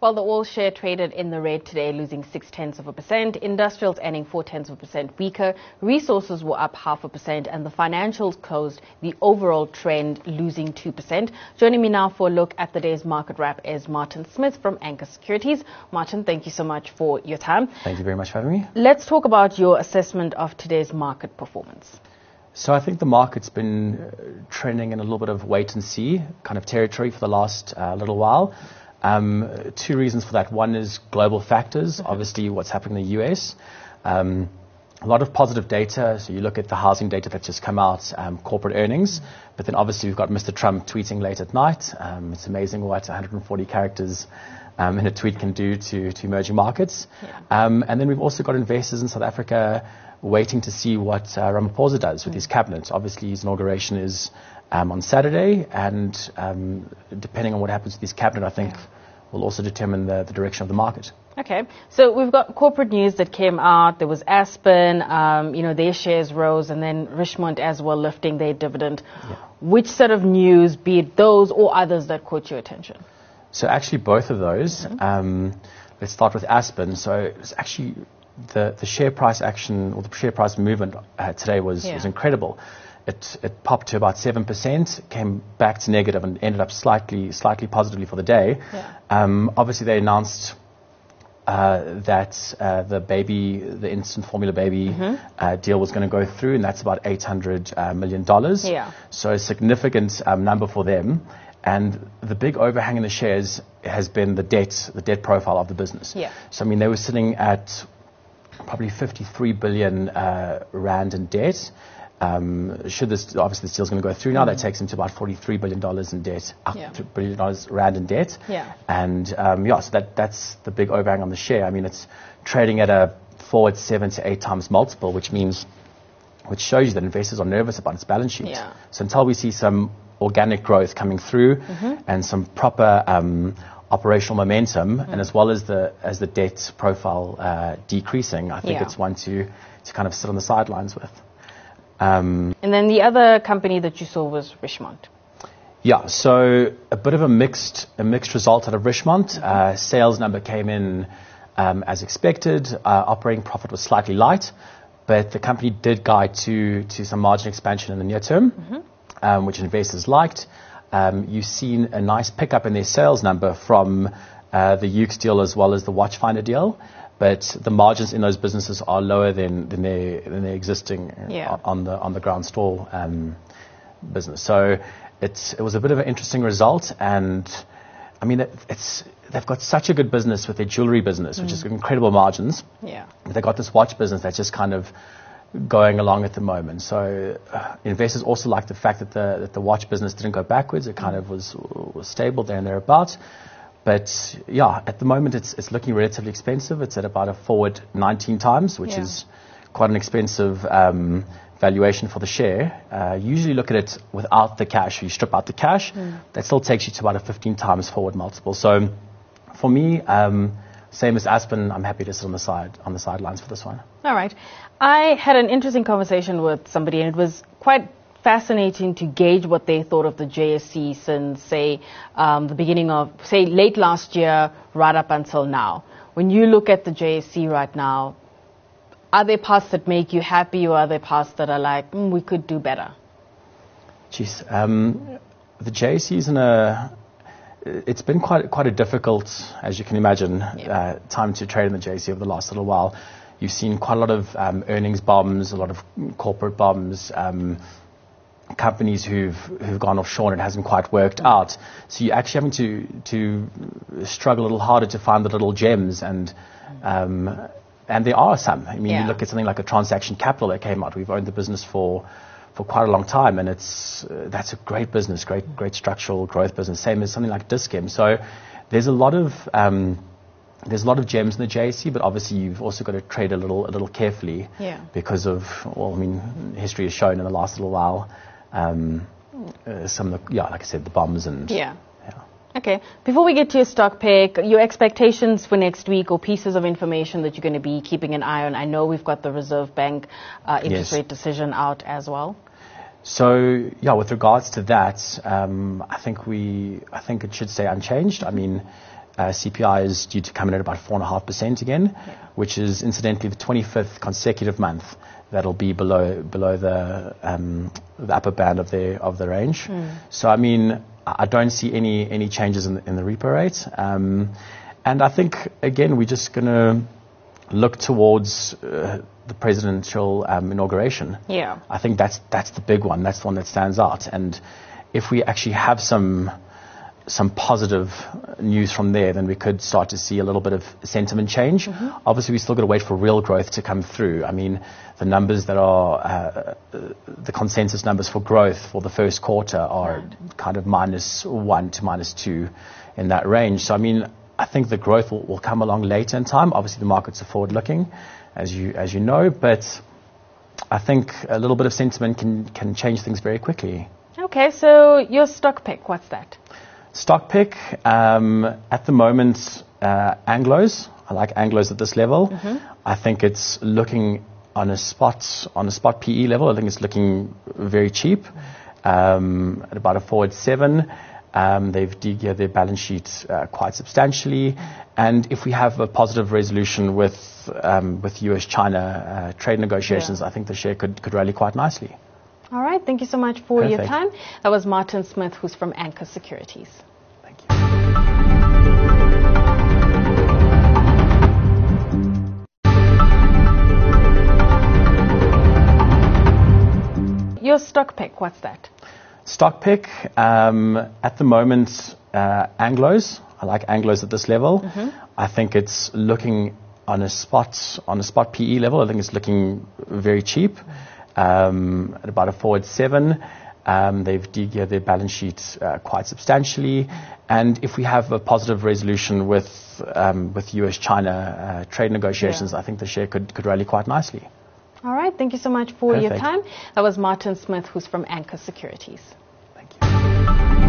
Well, the all share traded in the red today, losing 0.6%. Industrials ending 0.4% weaker. Resources were up 0.5%, and the financials closed the overall trend, losing 2%. Joining me now for a look at the day's market wrap is Martin Smith from Anchor Securities. Martin, thank you so much for your time. Thank you very much for having me. Let's talk about your assessment of today's market performance. So I think the market's been trending in a little bit of wait and see kind of territory for the last little while. Two reasons for that. One is global factors, obviously what's happening in the US. A lot of positive data. So you look at the housing data that's just come out, corporate earnings. But then obviously we've got Mr. Trump tweeting late at night. It's amazing what 140 characters in a tweet can do to emerging markets. Yeah. And then we've also got investors in South Africa waiting to see what Ramaphosa does with his cabinet. Obviously his inauguration is on Saturday, and depending on what happens with his cabinet, I think will also determine the direction of the market. Okay, so we've got corporate news that came out. There was Aspen, their shares rose, and then Richemont as well lifting their dividend. Yeah. Which sort of news, be it those or others, that caught your attention? So actually both of those. Let's start with Aspen. So it's actually the share price action, or the share price movement today was incredible. It popped to about 7%, came back to negative, and ended up slightly positively for the day. Yeah. Obviously, they announced that the infant formula baby deal was going to go through, and that's about $800 million. Yeah. So a significant number for them. And the big overhang in the shares has been the debt profile of the business. Yeah. So I mean, they were sitting at probably 53 billion rand in debt. Obviously this deal's going to go through now, that takes them to about $43 billion in debt, $3 billion rand in debt. Yeah. And so that's the big overhang on the share. I mean, it's trading at a forward 7 to 8 times multiple, which shows you that investors are nervous about its balance sheet. Yeah. So until we see some organic growth coming through and some proper operational momentum, and as well as the debt profile decreasing, I think it's one to kind of sit on the sidelines with. And then the other company that you saw was Richemont. Yeah, so a bit of a mixed result out of Richemont. Sales number came in as expected. Operating profit was slightly light, but the company did guide to some margin expansion in the near term, which investors liked. You've seen a nice pickup in their sales number from the Yoox deal as well as the Watchfinder deal. But the margins in those businesses are lower than their existing on the ground store business. So it was a bit of an interesting result, and I mean they've got such a good business with their jewelry business, which is incredible margins. Yeah. But they got this watch business that's just kind of going along at the moment. So investors also like the fact that the watch business didn't go backwards. It kind of was stable there and thereabouts. But yeah, at the moment it's looking relatively expensive. It's at about a forward 19 times, which is quite an expensive valuation for the share. Usually look at it without the cash. You strip out the cash, that still takes you to about a 15 times forward multiple. So for me, same as Aspen, I'm happy to sit on the sidelines for this one. All right. I had an interesting conversation with somebody, and it was quite fascinating to gauge what they thought of the JSE since, say, the beginning of, say, late last year, right up until now. When you look at the JSE right now, are there parts that make you happy, or are there parts that are like, we could do better? Geez, the JSE is it's been quite a difficult, as you can imagine, time to trade in the JSE over the last little while. You've seen quite a lot of earnings bombs, a lot of corporate bombs, companies who've gone offshore and it hasn't quite worked out. So you're actually having to struggle a little harder to find the little gems, and there are some. I mean, you look at something like a Transaction Capital that came out. We've owned the business for quite a long time, and that's a great business, great structural growth business. Same as something like Dis-Chem. So there's a lot of gems in the JSE, but obviously you've also got to trade a little carefully because of, history has shown in the last little while some of the, like I said, the bombs and Okay. Before we get to your stock pick, your expectations for next week, or pieces of information that you're going to be keeping an eye on. I know we've got the Reserve Bank interest rate decision out as well. So, with regards to that, I think it should stay unchanged. I mean, CPI is due to come in at about 4.5% again, which is incidentally the 25th consecutive month that'll be below the upper band of the range. So I mean, I don't see any changes in the repo rate, and I think again we're just going to look towards the presidential inauguration. Yeah, I think that's the big one. That's the one that stands out. And if we actually have some positive news from there, then we could start to see a little bit of sentiment change. Obviously, we still got to wait for real growth to come through. I mean, the numbers that are the consensus numbers for growth for the first quarter are kind of -1 to -2 in that range. So I mean, I think the growth will come along later in time. Obviously, the markets are forward-looking, as you know, but I think a little bit of sentiment can change things very quickly. Okay, so your stock pick, what's that? Stock pick, at the moment, Anglos. I like Anglos at this level. I think it's looking on a spot PE level. I think it's looking very cheap, at about a forward 7. They've de-geared their balance sheet quite substantially, and if we have a positive resolution with US-China trade negotiations, I think the share could rally quite nicely. All right, thank you so much for your time. That was Martin Smith, who's from Anchor Securities. Thank you. Your stock pick, what's that? Stock pick, at the moment, Anglos. I like Anglos at this level. I think it's looking on a spot PE level. I think it's looking very cheap, at about a forward 7. They've de-geared their balance sheet quite substantially, and if we have a positive resolution with US-China trade negotiations, I think the share could rally quite nicely. All right, thank you so much for your time. That was Martin Smith, who's from Anchor Securities. Thank you.